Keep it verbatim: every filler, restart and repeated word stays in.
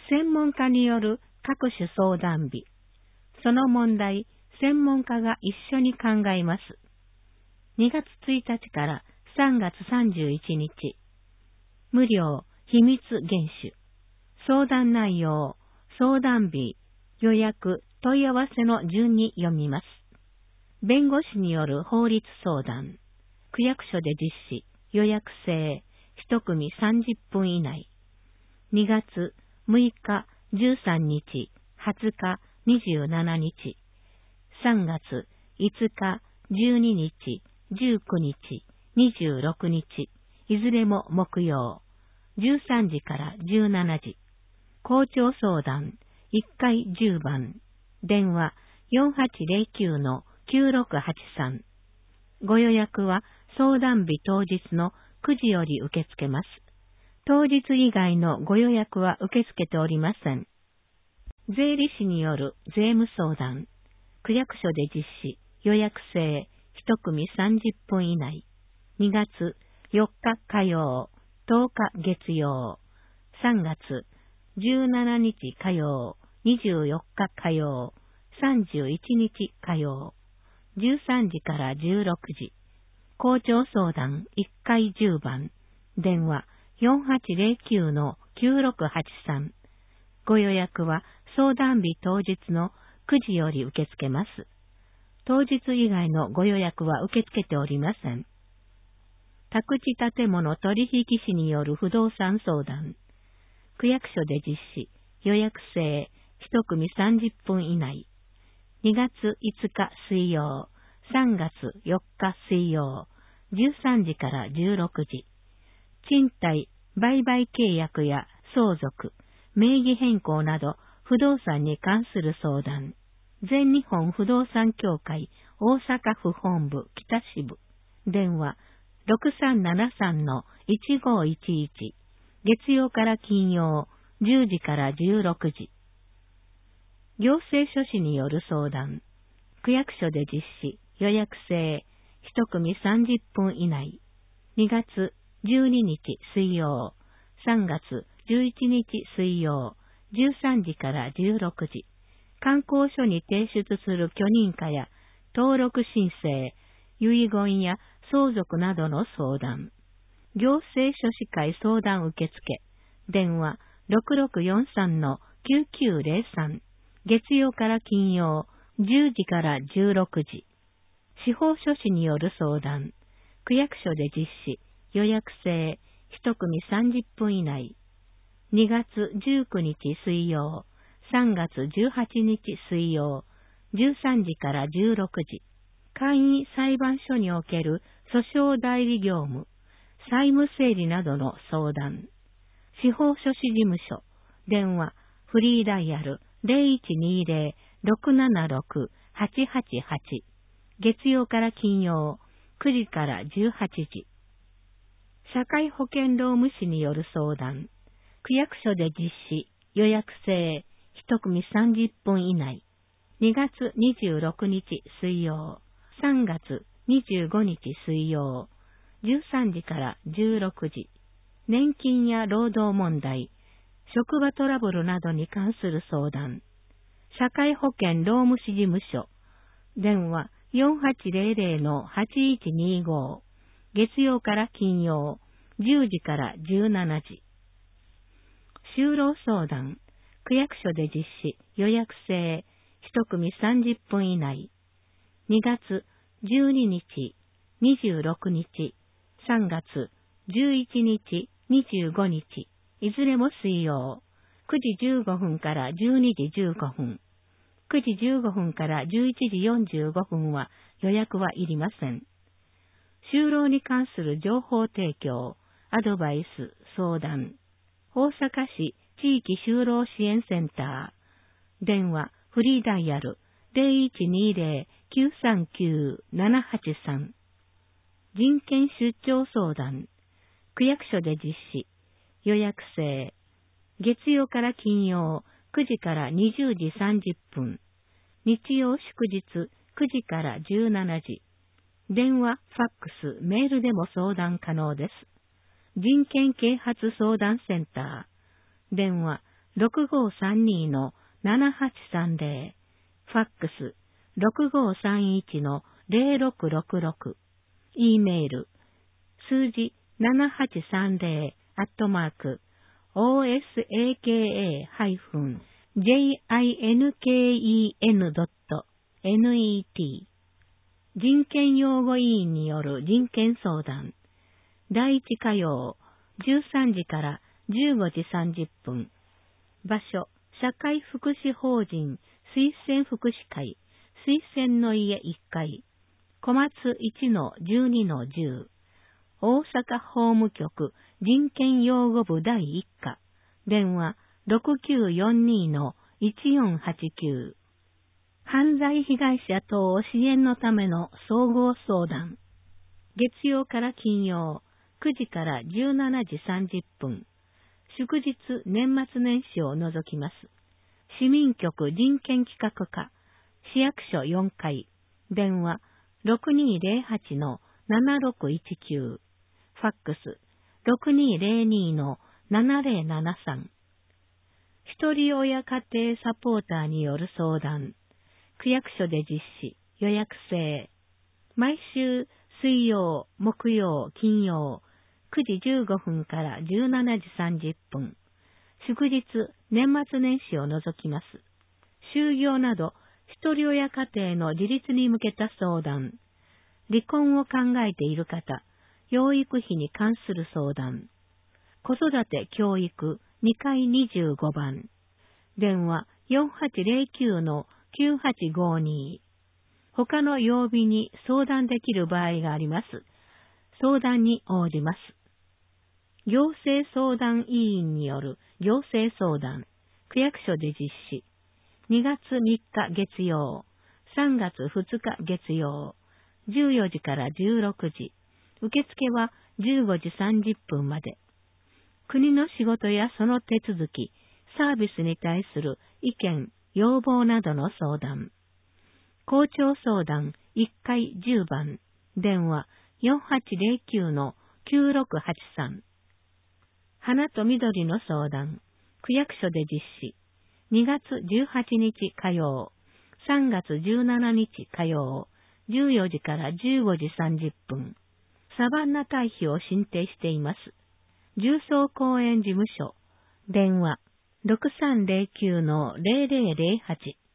専門家による各種相談日。その問題、専門家が一緒に考えます。にがつついたちからさんがつさんじゅういちにち。無料、秘密厳守。相談内容、相談日、予約、問い合わせの順に読みます。弁護士による法律相談。区役所で実施、予約制、一組さんじゅっぷん以内。にがつむいか、じゅうさんにち、はつか、にじゅうしちにち。さんがついつか、じゅうににち、じゅうくにち、にじゅうろくにち。いずれも木曜。じゅうさんじからじゅうしちじ。校長相談、いっかいじゅうばん。電話 よんはちゼロきゅうのきゅうろくはちさん。ご予約は相談日当日のくじより受け付けます。当日以外のご予約は受け付けておりません。税理士による税務相談。区役所で実施、予約制、一組さんじゅっぷん以内。にがつよっか火曜、とおか月曜。さんがつじゅうしちにち火曜、にじゅうよっか火曜、さんじゅういちにち火曜。じゅうさんじからじゅうろくじ。校長相談いっかいじゅうばん。電話よんはちゼロきゅうのきゅうろくはちさん。ご予約は相談日当日のくじより受け付けます。当日以外のご予約は受け付けておりません。宅地建物取引士による不動産相談。区役所で実施、予約制、一組さんじゅっぷん以内。にがついつか水曜、さんがつよっか水曜、じゅうさんじからじゅうろくじ。賃貸、売買契約や相続、名義変更など不動産に関する相談。全日本不動産協会大阪府本部北支部。電話ろくさんななさんのいちごいちいち。月曜から金曜じゅうじからじゅうろくじ。行政書士による相談。区役所で実施、予約制、一組さんじゅっぷん以内。にがつじゅうににち水曜、さんがつじゅういちにち水曜、じゅうさんじからじゅうろくじ。観光所に提出する許認可や登録申請、遺言や相続などの相談。行政書士会相談受付。電話ろくろくよんさんのきゅうきゅうゼロさん。月曜から金曜じゅうじからじゅうろくじ。司法書士による相談。区役所で実施、予約制、一組さんじゅっぷん以内。にがつじゅうくにち水曜、さんがつじゅうはちにち水曜、じゅうさんじからじゅうろくじ。簡易裁判所における訴訟代理業務、債務整理などの相談。司法書士事務所。電話、フリーダイヤルゼロいちにゼロ ろくななろく はちはちはち。月曜から金曜くじからじゅうはちじ。社会保険労務士による相談。区役所で実施、予約制、一組さんじゅっぷん以内。にがつにじゅうろくにち水曜、さんがつにじゅうごにち水曜、じゅうさんじからじゅうろくじ。年金や労働問題、職場トラブルなどに関する相談。社会保険労務士事務所。電話よんはちゼロゼロのはちいちにご。月曜から金曜じゅうじからじゅうしちじ。就労相談。区役所で実施、予約制、一組さんじゅっぷん以内。にがつじゅうににち、にじゅうろくにち、さんがつじゅういちにち、にじゅうごにち、いずれも水曜、くじじゅうごふんからじゅうにじじゅうごふん、くじじゅうごふんからじゅういちじよんじゅうごふんは予約はいりません。就労に関する情報提供、アドバイス、相談。大阪市地域就労支援センター。電話、フリーダイヤルゼロいちにゼロ きゅうさんきゅう ななはちさん。人権出張相談。区役所で実施。予約制。月曜から金曜くじからにじゅうじさんじゅっぷん。日曜祝日くじからじゅうしちじ。電話、ファックス、メールでも相談可能です。人権啓発相談センター。電話ろくごさんにのななはちさんぜろ、ファックスろくごさんいちのぜろろくろくろく、E メール、数字ななはちさんぜろアットマーク、オーエスエーケーエー ジェイアイエヌケーイーエヌ ドット ネット 人権擁護委員による人権相談。だいいち火曜、じゅうさんじからじゅうごじさんじゅっぷん。場所、社会福祉法人推薦福祉会、推薦の家いっかい、小松いちのじゅうにのじゅう、大阪法務局人権擁護部だいいっ課、電話ろくきゅうよんにのいちよんはちきゅう。犯罪被害者等支援のための総合相談。月曜から金曜、くじからじゅうしちじさんじゅっぷん。祝日年末年始を除きます。市民局人権企画課、市役所よんかい、電話ろくにぜろはちのななろくいちきゅう、ファックスろくにぜろにのななぜろななさん。一人親家庭サポーターによる相談。区役所で実施、予約制。毎週水曜、木曜、金曜、くじじゅうごふんからじゅうしちじさんじゅっぷん。祝日、年末年始を除きます。就業など、一人親家庭の自立に向けた相談。離婚を考えている方、養育費に関する相談。子育て教育にかいにじゅうごばん。電話よんはちぜろきゅうのきゅうはちごに。他の曜日に相談できる場合があります。相談に応じます。行政相談委員による行政相談。区役所で実施。にがつみっか月曜、さんがつふつか月曜、じゅうよじからじゅうろくじ。受付はじゅうごじさんじゅっぷんまで。国の仕事やその手続き、サービスに対する意見、要望などの相談。校長相談いっかいじゅうばん。電話よんはちぜろきゅうのきゅうろくはちさん。花と緑の相談。区役所で実施。にがつじゅうはちにち火曜、さんがつじゅうしちにち火曜、じゅうよじからじゅうごじさんじゅっぷん。サバンナ堆肥を申請しています。重曹公園事務所。電話ろくさんぜろきゅうのぜろぜろぜろはち。